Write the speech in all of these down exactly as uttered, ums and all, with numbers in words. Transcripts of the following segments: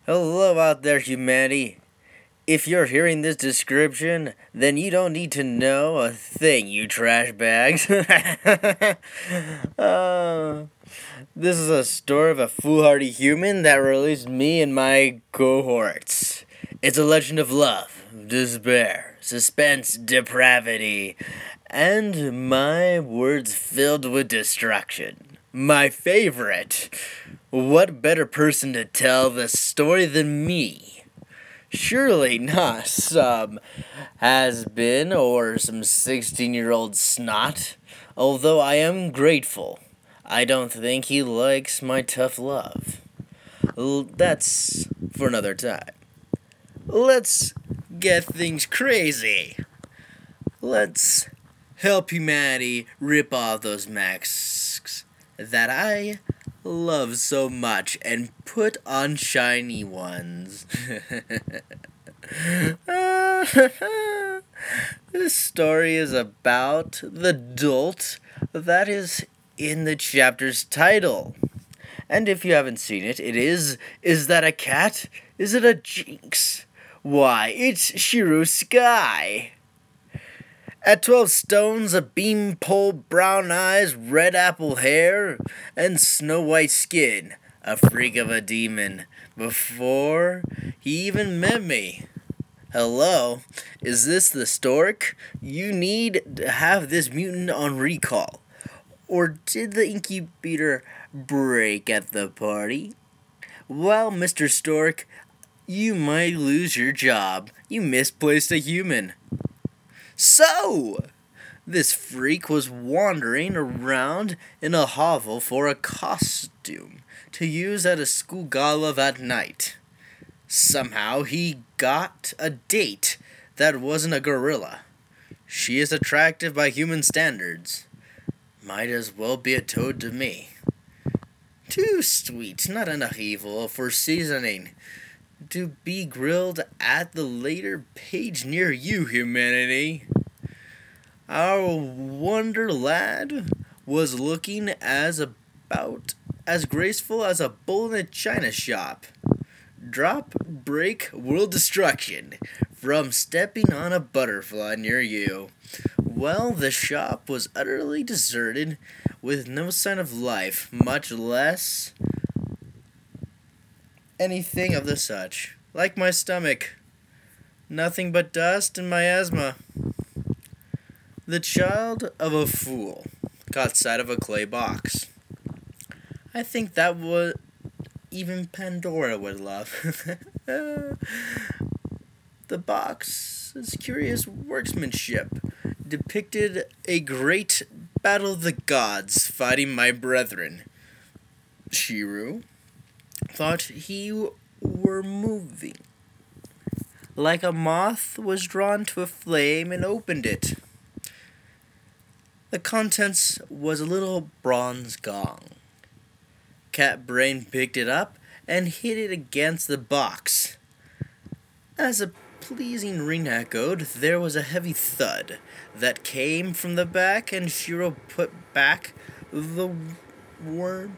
Hello out there, humanity. If you're hearing this description, then you don't need to know a thing, you trash bags. uh, this is a story of a foolhardy human that released me and my cohorts. It's a legend of love, despair, suspense, depravity, and my words filled with destruction. My favorite. What better person to tell the story than me? Surely not some has been or some sixteen year old snot. Although I am grateful, I don't think he likes my tough love. L- that's for another time. Let's get things crazy. Let's help humanity rip off those masks that I love so much and put on shiny ones. This story is about the dolt that is in the chapter's title. And if you haven't seen it, it is Is That a Cat? Is it a Jinx? Why, it's Shiro Sky. At twelve stones, a beanpole, brown eyes, red apple hair, and snow white skin, a freak of a demon, before he even met me. Hello, is this the stork? You need to have this mutant on recall. Or did the incubator break at the party? Well, Mister Stork, you might lose your job. You misplaced a human. So, this freak was wandering around in a hovel for a costume to use at a school gala that night. Somehow he got a date that wasn't a gorilla. She is attractive by human standards. Might as well be a toad to me. Too sweet, not enough evil for seasoning. To be grilled at the later page near you, humanity. Our wonder lad was looking as about as graceful as a bull in a china shop. Drop, break, world destruction from stepping on a butterfly near you. Well, the shop was utterly deserted with no sign of life, much less anything of the such. Like my stomach. Nothing but dust and miasma. The child of a fool caught sight of a clay box. I think that would even Pandora would love. The box's curious workmanship depicted a great battle of the gods fighting my brethren. Shiro thought he were moving, like a moth was drawn to a flame and opened it. The contents was a little bronze gong. Cat Brain picked it up and hit it against the box. As a pleasing ring echoed, there was a heavy thud that came from the back, and Shiro put back the worm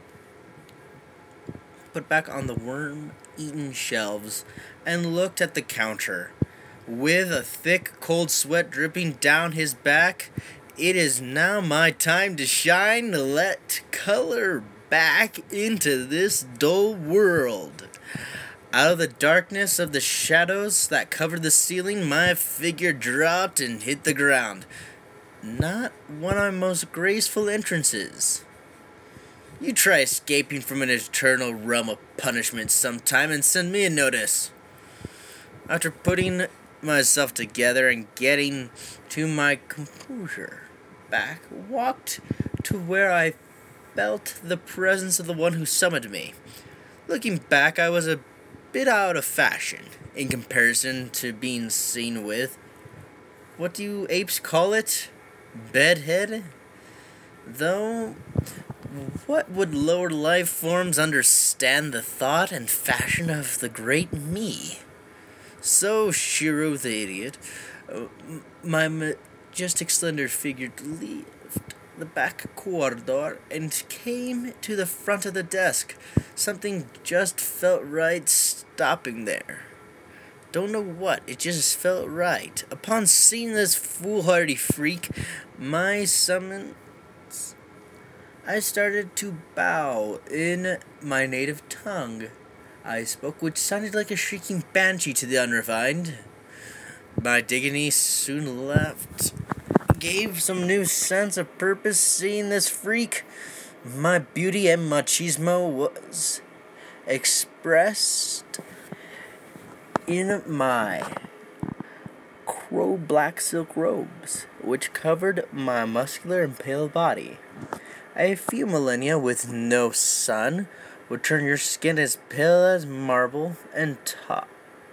put back on the worm-eaten shelves and looked at the counter. With a thick, cold sweat dripping down his back, it is now my time to shine, let color back into this dull world. Out of the darkness of the shadows that covered the ceiling, my figure dropped and hit the ground. Not one of my most graceful entrances. You try escaping from an eternal realm of punishment sometime and send me a notice. After putting myself together and getting to my composure back, walked to where I felt the presence of the one who summoned me. Looking back, I was a bit out of fashion in comparison to being seen with, what do you apes call it? Bedhead? Though, what would lower life forms understand the thought and fashion of the great me? So, Shiro the idiot, uh, my majestic slender figure left the back corridor and came to the front of the desk. Something just felt right. stopping there. Don't know what, it just felt right. Upon seeing this foolhardy freak, my summons, I started to bow in my native tongue. I spoke, which sounded like a shrieking banshee to the unrefined. My dignity soon left, gave some new sense of purpose seeing this freak. My beauty and machismo was expressed in my crow black silk robes, which covered my muscular and pale body. A few millennia with no sun would turn your skin as pale as marble and talk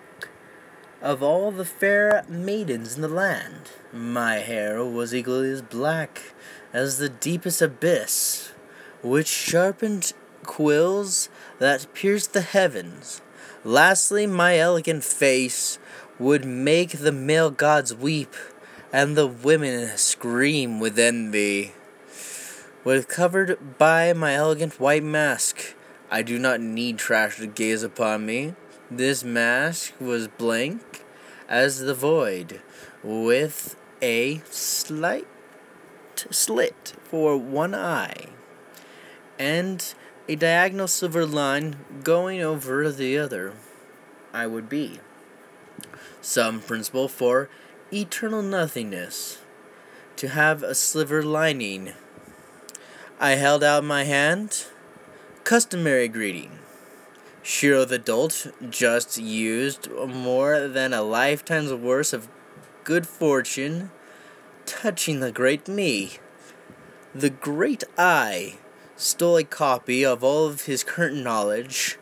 of all the fair maidens in the land. My hair was equally as black as the deepest abyss, which sharpened quills that pierced the heavens. Lastly, my elegant face would make the male gods weep, and the women scream with envy. With covered by my elegant white mask, I do not need trash to gaze upon me. This mask was blank as the void, with a slight slit for one eye, and a diagonal silver line going over the other. I would be some principle for eternal nothingness, to have a silver lining. I held out my hand, customary greeting. Shiro the dolt just used more than a lifetime's worth of good fortune touching the great me. The great I stole a copy of all of his current knowledge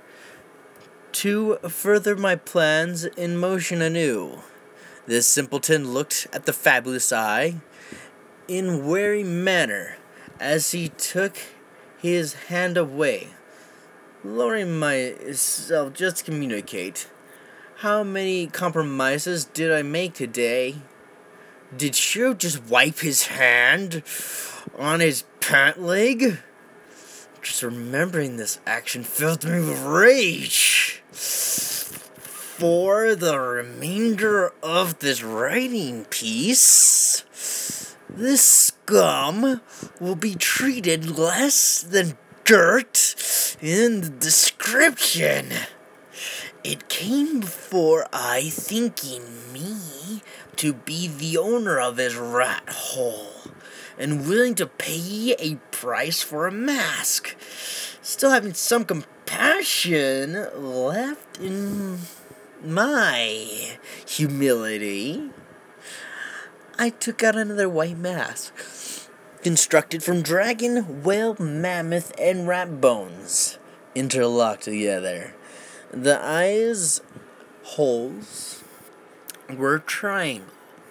to further my plans in motion anew. This simpleton looked at the fabulous I in wary manner as he took his hand away, lowering myself just to communicate. How many compromises did I make today? Did Shiro just wipe his hand on his pant leg? Just remembering this action filled me with rage. For the remainder of this writing piece, this scum will be treated less than dirt in the description. It came before I thinking me to be the owner of his rat hole, and willing to pay a price for a mask, still having some compassion left in my humility. I took out another white mask, constructed from dragon, whale, mammoth, and rat bones, interlocked together. The eyes' holes were triangle,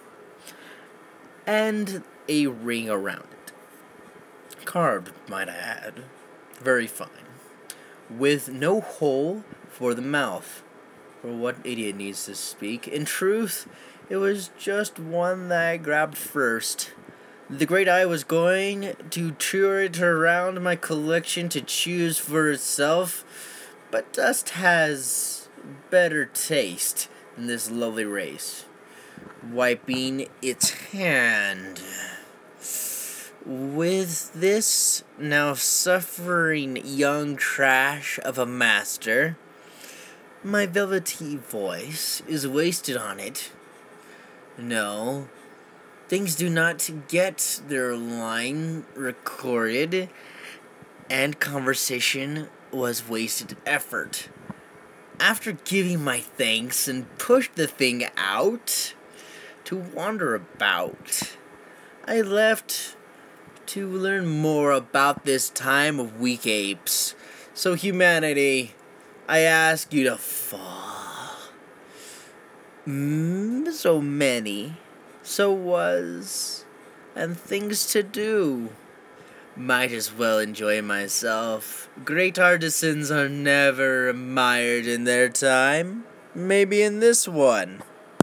and a ring around it. Carved, might I add. Very fine. With no hole for the mouth. For what idiot needs to speak? In truth, it was just one that I grabbed first. The great eye was going to tour it around my collection to choose for itself, but dust has better taste than this lovely race. Wiping its hand. With this now suffering young trash of a master, my velvety voice is wasted on it. No, things do not get their line recorded, and conversation was wasted effort. After giving my thanks and pushed the thing out to wander about, I left to learn more about this time of weak apes. So humanity, I ask you to fall. Mm, so many, so was, and things to do. Might as well enjoy myself. Great artisans are never admired in their time. Maybe in this one.